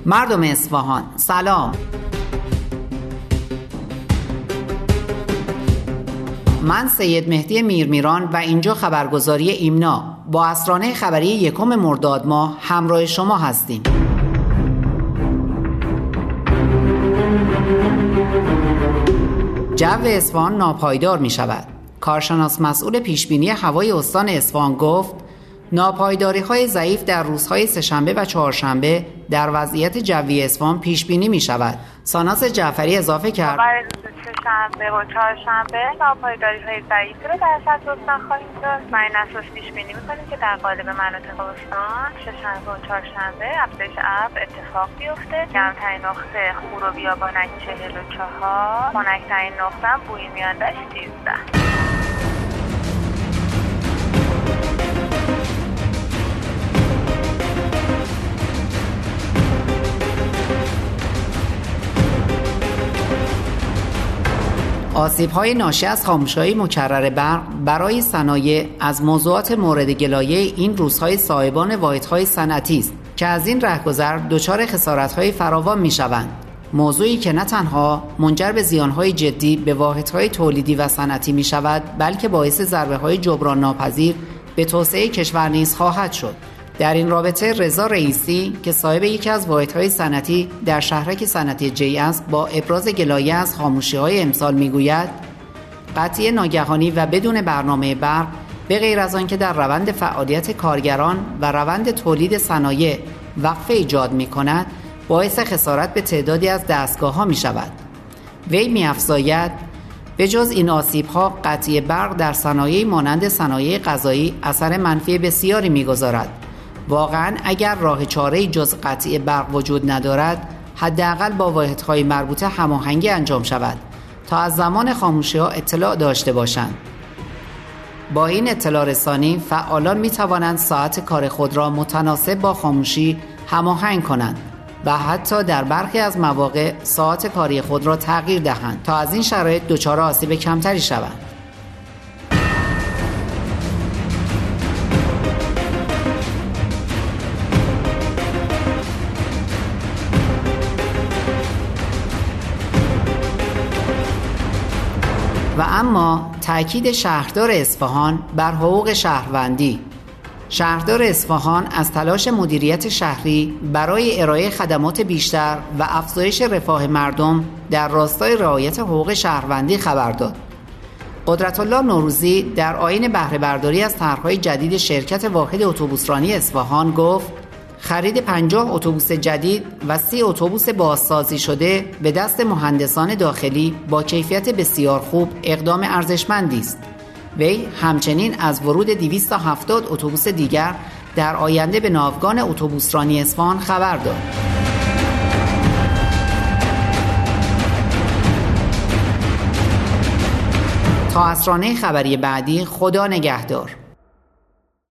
مردم اصفهان سلام. من سید مهدی میرمیران و اینجا خبرگزاری ایمنا با اسرانه خبری 1 مرداد ماه همراه شما هستیم. جو اصفهان ناپایدار می شود. کارشناس مسئول پیشبینی هوای استان اصفهان گفت ناپایداری‌های ضعیف در روزهای سه‌شنبه و چهارشنبه در وضعیت جوی اصفهان پیشبینی می شود. ساناز جعفری اضافه کرد برای روز سه‌شنبه و چهارشنبه ناپایداری‌های ضعیفی رو در سطح استان خواهیم داشت و این اساس پیشبینی می‌کنیم که در قالب مناطق استان سه‌شنبه و چهارشنبه افزایش ابر اتفاق بیفته. گرم‌ترین نقطه خور و بیابانک 44، خنک‌ترین نقطه بویمیان دشت 13. آسیب‌های ناشی از خاموشی‌های مکرر برق برای صنایع از موضوعات مورد گلایه این روزهای صاحبان واحدهای صنعتی است که از این رهگذر دچار خسارت‌های فراوان می‌شوند. موضوعی که نه تنها منجر به زیان‌های جدی به واحدهای تولیدی و صنعتی می‌شود، بلکه باعث ضربه‌های جبران ناپذیر به توسعه کشور نیز خواهد شد. در این رابطه رضا رئیسی که صاحب یکی از واحدهای صنعتی در شهرک صنعتی جی است با ابراز گلایه از خاموشی‌های امسال میگوید قطعی ناگهانی و بدون برنامه برق به غیر از آنکه در روند فعالیت کارگران و روند تولید صنایع وقفه ایجاد می‌کند، باعث خسارت به تعدادی از دستگاه‌ها می‌شود. وی می‌افزاید به جز این آسیب‌ها قطعی برق در صنایع مانند صنایع غذایی اثر منفی بسیاری می‌گذارد. واقعاً اگر راه چاره‌ای جز قطعی برق وجود ندارد، حداقل با واحدهای مربوطه هماهنگی انجام شود تا از زمان خاموشی‌ها اطلاع داشته باشند. با این اطلاع رسانی فعالان می‌توانند ساعت کار خود را متناسب با خاموشی هماهنگ کنند و حتی در برخی از مواقع ساعت کاری خود را تغییر دهند تا از این شرایط دچار آسیب کمتری شوند. و اما تأکید شهردار اصفهان بر حقوق شهروندی. شهردار اصفهان از تلاش مدیریت شهری برای ارائه خدمات بیشتر و افزایش رفاه مردم در راستای رعایت حقوق شهروندی خبر داد. قدرت‌الله نوروزی در آیین بهره برداری از طرح‌های جدید شرکت واحد اتوبوسرانی اصفهان گفت خرید 50 اتوبوس جدید و 30 اتوبوس بازسازی شده به دست مهندسان داخلی با کیفیت بسیار خوب اقدام ارزشمندی است. وی همچنین از ورود 270 اتوبوس دیگر در آینده به ناوگان اتوبوسرانی اصفهان خبر داد. تا اسرانه خبری بعدی، خدا نگهدار.